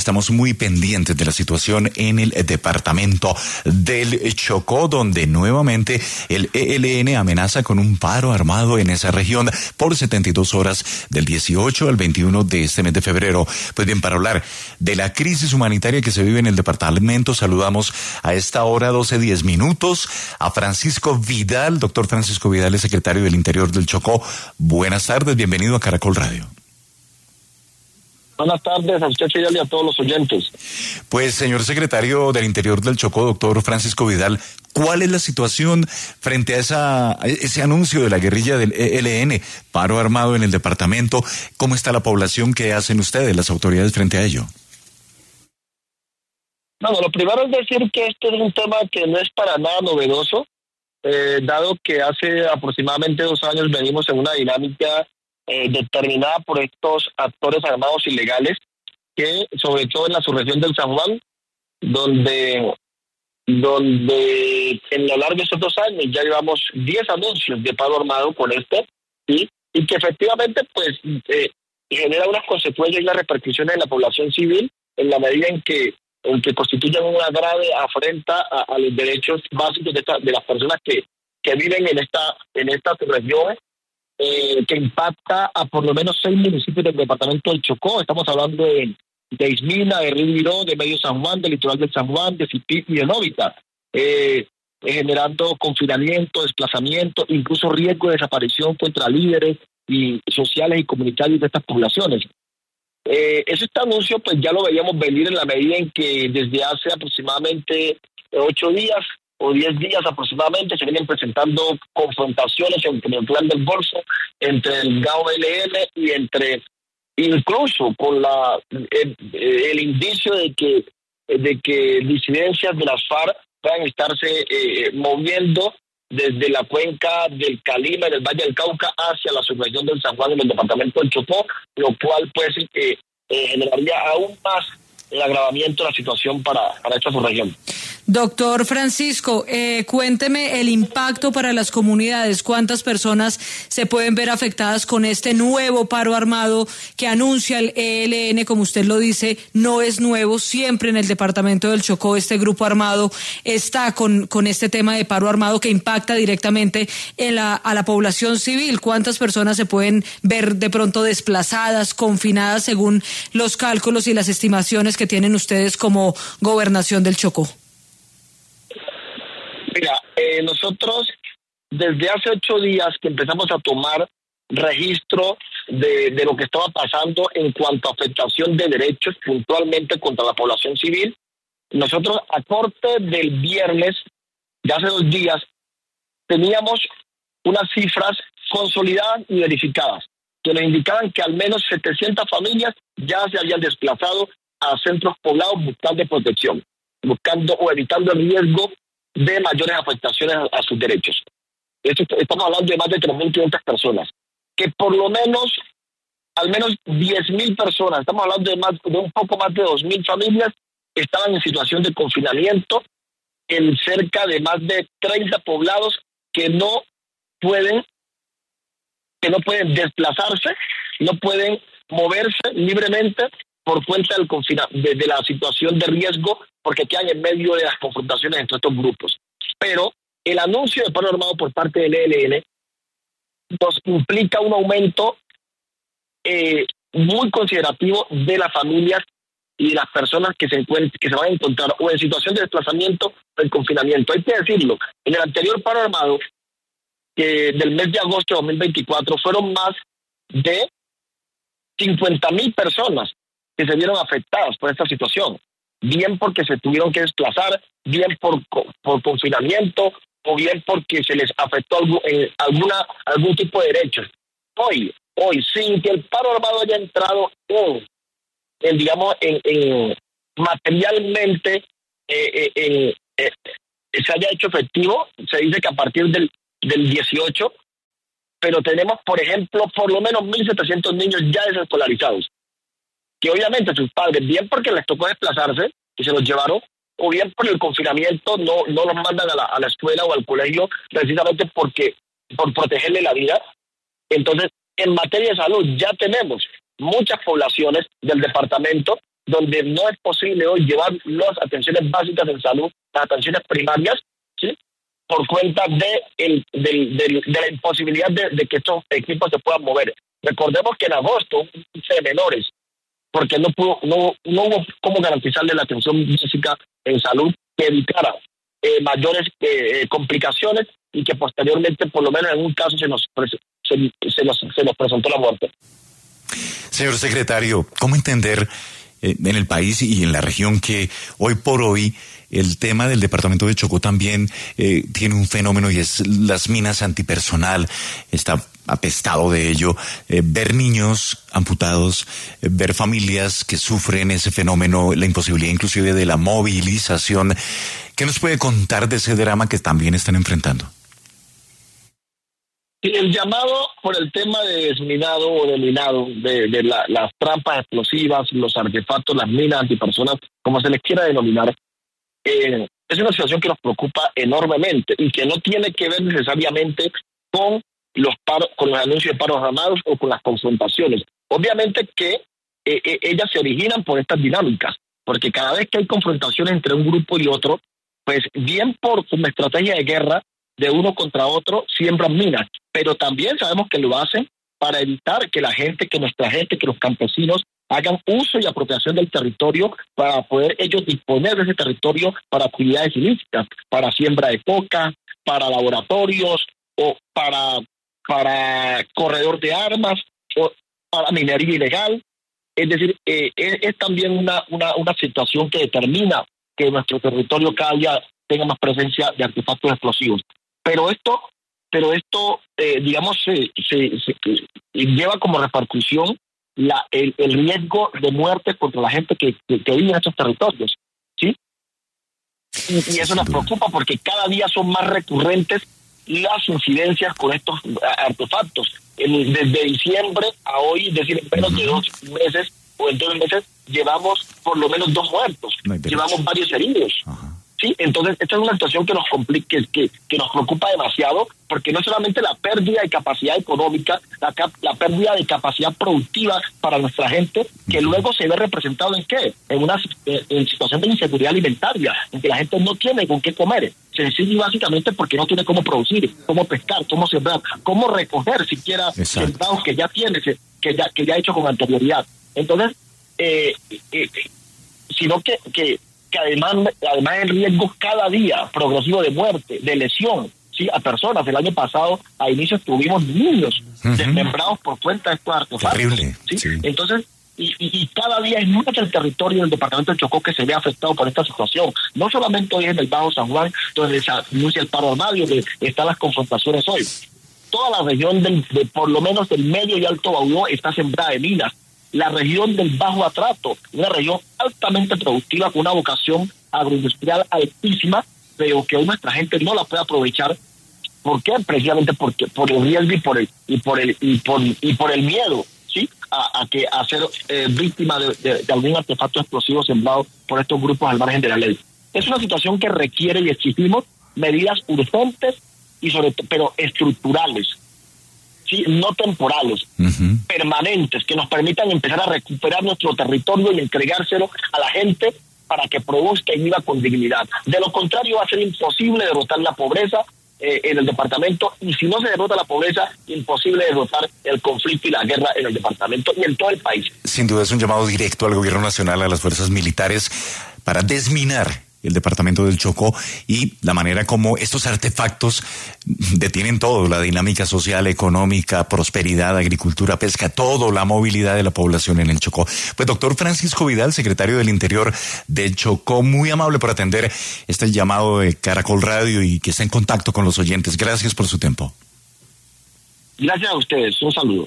estamos muy pendientes de la situación en el departamento del Chocó, donde nuevamente el ELN amenaza con un paro armado en esa región por 72 horas del 18 al 21 de este mes de febrero. Pues bien, para hablar de la crisis humanitaria que se vive en el departamento, saludamos a esta hora 12:10 a Francisco Vidal. Doctor Francisco Vidal es secretario del Interior del Chocó. Buenas tardes, bienvenido a Caracol Radio. Buenas tardes a usted, Fidel, y a todos los oyentes. Pues, señor secretario del Interior del Chocó, doctor Francisco Vidal, ¿cuál es la situación frente a ese anuncio de la guerrilla del ELN, paro armado en el departamento? ¿Cómo está la población? ¿Qué hacen ustedes, las autoridades, frente a ello? Bueno, lo primero es decir que este es un tema que no es para nada novedoso, dado que hace aproximadamente 2 años venimos en una dinámica determinada por estos actores armados ilegales, que sobre todo en la subregión del San Juan, donde en lo largo de estos 2 años ya llevamos 10 anuncios de paro armado con esto, ¿sí? Y que efectivamente pues genera unas consecuencias y unas repercusiones en la población civil, en la medida en que constituyen una grave afrenta a los derechos básicos de las personas que viven en esta región, que impacta a por lo menos 6 municipios del departamento del Chocó. Estamos hablando de Ismina, de Río Viró, de Medio San Juan, del litoral del San Juan, de Cipí y de Novita, generando confinamiento, desplazamiento, incluso riesgo de desaparición contra líderes y sociales y comunitarios de estas poblaciones. Este anuncio pues ya lo veíamos venir en la medida en que desde hace aproximadamente 8 días o 10 días aproximadamente se vienen presentando confrontaciones entre el Clan del Golfo, entre el GAO-LN y incluso con el indicio de que disidencias de las FARC puedan estarse moviendo desde la cuenca del Calima y del Valle del Cauca hacia la subregión del San Juan en el departamento del Chocó, lo cual pues generaría aún más el agravamiento de la situación para esta subregión. Doctor Francisco, cuénteme el impacto para las comunidades. ¿Cuántas personas se pueden ver afectadas con este nuevo paro armado que anuncia el ELN? Como usted lo dice, no es nuevo. Siempre en el departamento del Chocó este grupo armado está con este tema de paro armado que impacta directamente a la población civil. ¿Cuántas personas se pueden ver de pronto desplazadas, confinadas, según los cálculos y las estimaciones que tienen ustedes como Gobernación del Chocó? Mira, nosotros desde hace 8 días que empezamos a tomar registro de lo que estaba pasando en cuanto a afectación de derechos puntualmente contra la población civil, nosotros a corte del viernes de hace 2 días teníamos unas cifras consolidadas y verificadas que nos indicaban que al menos 700 familias ya se habían desplazado a centros poblados buscando protección, buscando o evitando el riesgo de mayores afectaciones a sus derechos. Estamos hablando de más de 3.500 personas, que por lo menos, al menos 10.000 personas, estamos hablando de un poco más de 2.000 familias, estaban en situación de confinamiento en cerca de más de 30 poblados que no pueden desplazarse, no pueden moverse libremente por cuenta de la situación de riesgo, porque quedan en medio de las confrontaciones entre estos grupos. Pero el anuncio de paro armado por parte del ELN nos implica un aumento muy considerativo de las familias y de las personas que se van a encontrar o en situación de desplazamiento o en confinamiento. Hay que decirlo, en el anterior paro armado del mes de agosto de 2024 fueron más de 50.000 personas que se vieron afectadas por esta situación, bien porque se tuvieron que desplazar, bien por confinamiento, o bien porque se les afectó algún tipo de derechos. Hoy, sin que el paro armado haya entrado materialmente se haya hecho efectivo, se dice que a partir del 18, pero tenemos, por ejemplo, por lo menos 1.700 niños ya desescolarizados, que obviamente sus padres, bien porque les tocó desplazarse y se los llevaron, o bien por el confinamiento no los mandan a la escuela o al colegio precisamente por protegerle la vida. Entonces, en materia de salud ya tenemos muchas poblaciones del departamento donde no es posible hoy llevar las atenciones básicas en salud, las atenciones primarias, ¿sí? Por cuenta de la imposibilidad de que estos equipos se puedan mover. Recordemos que en agosto, un índice de menores, porque no hubo cómo garantizarle la atención básica en salud que evitara mayores complicaciones y que posteriormente, por lo menos en un caso, se nos presentó la muerte. Señor secretario, ¿cómo entender en el país y en la región que hoy por hoy el tema del departamento de Chocó también tiene un fenómeno y es las minas antipersonal? Está apestado de ello. Ver niños amputados, ver familias que sufren ese fenómeno, la imposibilidad inclusive de la movilización. ¿Qué nos puede contar de ese drama que también están enfrentando? El llamado por el tema de desminado o de minado, de las trampas explosivas, los artefactos, las minas antipersonas, como se les quiera denominar, es una situación que nos preocupa enormemente y que no tiene que ver necesariamente con los anuncios de paros armados o con las confrontaciones. Obviamente que ellas se originan por estas dinámicas, porque cada vez que hay confrontaciones entre un grupo y otro, pues bien por como estrategia de guerra de uno contra otro, siembran minas, pero también sabemos que lo hacen para evitar que nuestra gente, que los campesinos hagan uso y apropiación del territorio para poder ellos disponer de ese territorio para actividades ilícitas, para siembra de coca, para laboratorios o para corredor de armas o para minería ilegal. Es decir, es también una situación que determina que nuestro territorio cada día tenga más presencia de artefactos explosivos. Pero esto digamos, se lleva como repercusión el riesgo de muerte contra la gente que vive en estos territorios, ¿sí? Y eso nos preocupa porque cada día son más recurrentes las incidencias con estos artefactos. Desde diciembre a hoy, es decir, en menos de 2 meses o en 2 meses, llevamos por lo menos 2 muertos, llevamos varios heridos. Ajá. Sí, entonces esta es una situación que nos complica, que nos preocupa demasiado, porque no solamente la pérdida de capacidad económica, la pérdida de capacidad productiva para nuestra gente, que luego se ve representado en ¿qué? En situación de inseguridad alimentaria, en que la gente no tiene con qué comer, sencillo y básicamente porque no tiene cómo producir, cómo pescar, cómo sembrar, cómo recoger siquiera sembrados que ya tiene, que ya ha hecho con anterioridad. Entonces, sino que además el riesgo cada día progresivo de muerte, de lesión, ¿sí? A personas. El año pasado, a inicios, tuvimos niños desmembrados por cuenta de estos artefactos. Terrible. ¿Sí? Sí. Entonces, y cada día es mucho el territorio del departamento de Chocó que se ve afectado por esta situación. No solamente hoy en el Bajo San Juan, donde se anuncia el paro armado, donde están las confrontaciones hoy. Toda la región de por lo menos del Medio y Alto Baudó está sembrada de minas. La región del Bajo Atrato, una región altamente productiva con una vocación agroindustrial altísima, pero que hoy nuestra gente no la puede aprovechar. ¿Por qué? Precisamente porque por el riesgo y por el miedo, ¿sí? A ser víctima de algún artefacto explosivo sembrado por estos grupos al margen de la ley. Es una situación que requiere y exigimos medidas urgentes y pero estructurales. Sí, no temporales, permanentes, que nos permitan empezar a recuperar nuestro territorio y entregárselo a la gente para que produzca y viva con dignidad. De lo contrario, va a ser imposible derrotar la pobreza en el departamento, y si no se derrota la pobreza, imposible derrotar el conflicto y la guerra en el departamento y en todo el país. Sin duda es un llamado directo al gobierno nacional, a las fuerzas militares, para desminar el departamento del Chocó y la manera como estos artefactos detienen todo, la dinámica social, económica, prosperidad, agricultura, pesca, todo, la movilidad de la población en el Chocó. Pues doctor Francisco Vidal, secretario del Interior de Chocó, muy amable por atender este llamado de Caracol Radio y que está en contacto con los oyentes. Gracias por su tiempo. Gracias a ustedes, un saludo.